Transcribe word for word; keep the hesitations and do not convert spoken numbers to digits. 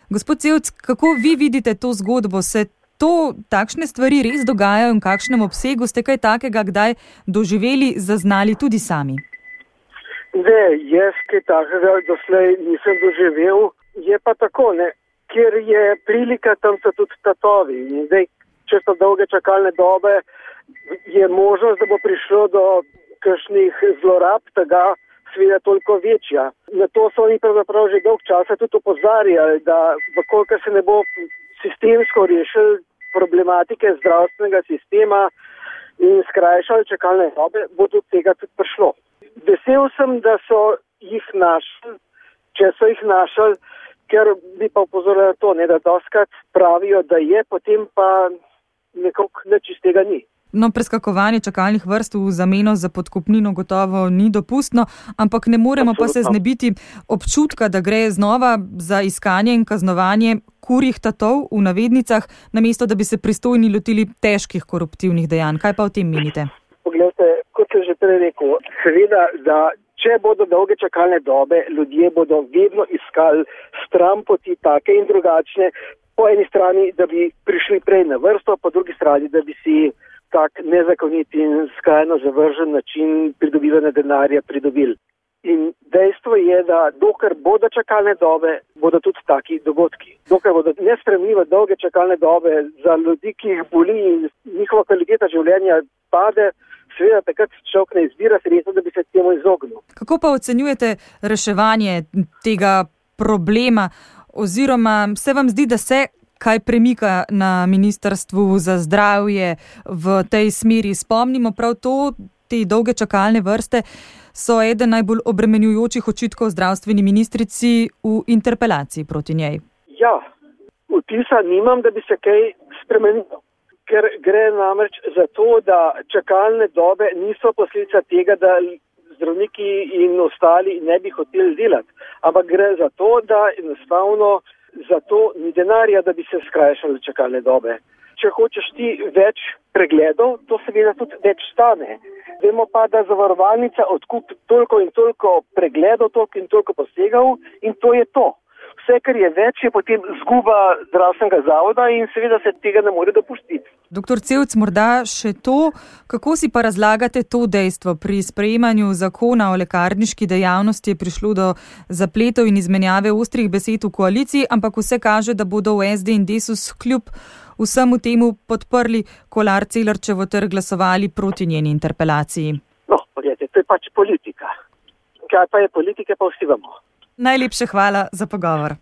Gospod Cevc, kako vi vidite to zgodbo? Se to, takšne stvari res dogajajo in v kakšnem obsegu? Ste kaj takega kdaj doživeli, zaznali tudi sami? Ne, jaz kaj takega doslej nisem doživel. Je pa tako, ne, kjer je prilika, tam so tudi tatovi. In zdaj, če so dolge čakalne dobe, je možnost, da bo prišlo do kakšnih zlorab tega seveda toliko večja. Na to so oni pravzaprav že dolg časa tudi opozarjali, da vkolikor se ne bo sistemsko rešil problematike zdravstvenega sistema in skrajšali čakalne dobe, bo do tega tudi prišlo. Vesel sem, da so jih našli, če so jih našli, ker bi pa upozorila to, ne, da doskrat pravijo, da je, potem pa nekako nič iz tega ni. No, preskakovanje čakalnih vrst v zameno za podkupnino gotovo ni dopustno, ampak ne moremo Absolutno. Pa se znebiti občutka, da gre znova za iskanje in kaznovanje kurjih tatov v navednicah, namesto da bi se pristojni lotili težkih koruptivnih dejanj. Kaj pa o tem menite? Poglejte, kot sem že prej rekel, seveda, da če bodo dolge čakalne dobe, ljudje bodo vedno iskali stran poti take in drugačne, po eni strani, da bi prišli prej na vrsto, po drugi strani, da bi si tak nezakonit in skrajno zavržen način pridobivanja denarja pridobili. In dejstvo je, da dokler bodo čakalne dobe, bodo tudi taki dogodki. Dokler bodo nesprejemljivo dolge čakalne dobe za ljudi, ki jih boli in njihova kvaliteta življenja pade, seveda takrat človek ne izbira sredstva, da bi se temu izognil. Kako pa ocenjujete reševanje tega problema, oziroma se vam zdi, da se kaj premika na Ministrstvu za zdravje v tej smeri? Spomnimo prav to, te dolge čakalne vrste so eden najbolj obremenjujočih očitkov zdravstveni ministrici v interpelaciji proti njej. Ja, vtisa nimam, da bi se kaj spremenilo, ker gre namreč za to, da čakalne dobe niso posledica tega, da zdravniki in ostali ne bi hoteli delati, ampak gre za to, da enostavno zato ni denarja, da bi se skrajšali čakalne dobe. Če hočeš ti več pregledov, to seveda tudi več stane. Vemo pa, da zavarovalnica odkupi toliko in toliko pregledov, toliko in toliko posegov in to je to. Vse, kar je več, je potem zguba zdravstvenega zavoda in seveda se tega ne more dopustiti. Doktor Cevc, morda še to, kako si pa razlagate to dejstvo? Pri sprejemanju zakona o lekarniški dejavnosti je prišlo do zapletov in izmenjave ostrih besed v koaliciji, ampak vse kaže, da bodo v S D in Desus kljub vsemu temu podprli Kolar Celarčevo ter glasovali proti njeni interpelaciji. No, pogledajte, to je pač politika. Kaj pa je politika, pa vsi vemo. Najlepše hvala za pogovor.